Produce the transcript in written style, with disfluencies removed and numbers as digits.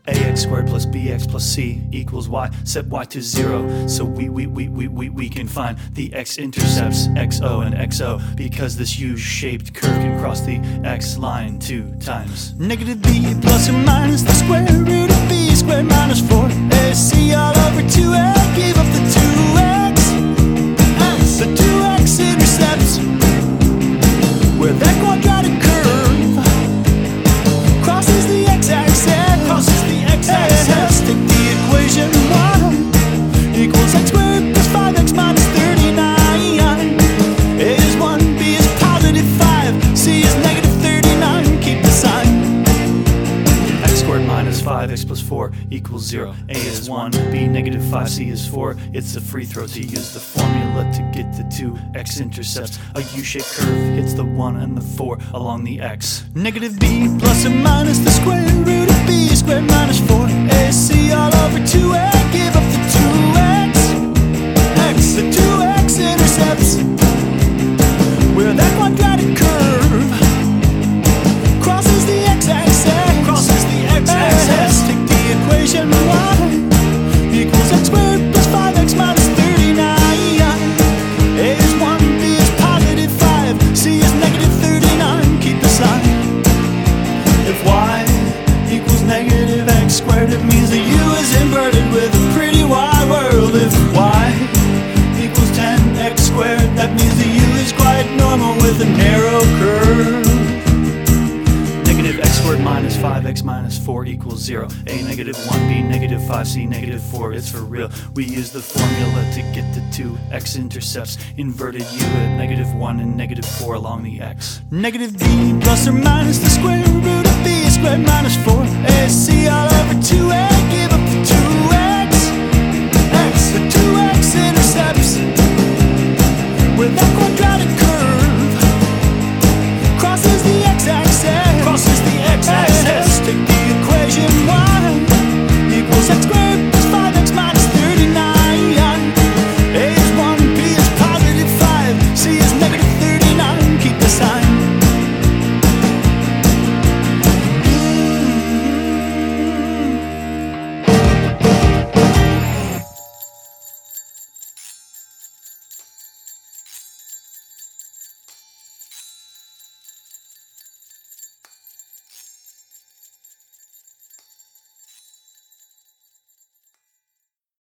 ax squared plus bx plus c equals y. Set y to 0, so we can find the x-intercepts xo and xo, because this U-shaped curve can cross the x line 2 times. Negative b plus or minus the square root of b squared minus 4ac all over 2a. Give up the 2x, the 2x intercepts where that quadratic curve crosses the x-axis. Take the equation y equals x squared plus 5x minus 39. A is 1, b is positive 5, c is negative 39. Keep the sign. X squared minus 5x plus 4 equals 0. A is 1, b negative 5, c is 4. It's a free throw to use the formula to get the two x-intercepts. A U-shaped curve hits the 1 and the 4 along the x. Negative b plus or minus the square root of b squared minus 4ac all over 2a. Give up the 2x, the 2x intercepts where that quadratic curve crosses the x-axis. Take the equation y equals x squared plus 5x minus 39. A is 1, b is positive 5, c is negative 39. Keep the sign. If y equals negative x squared, it means the u is inverted with a pretty wide world. If y equals 10x squared, that means the u is quite normal with a narrow curve. Negative x squared minus 5x minus 4 equals 0. A negative 1, b negative 5, c negative 4. It's for real. We use the formula to get the two x-intercepts. Inverted u at negative 1 and negative 4 along the x. Negative b plus or minus the square root of b squared minus 4ac all over 2a.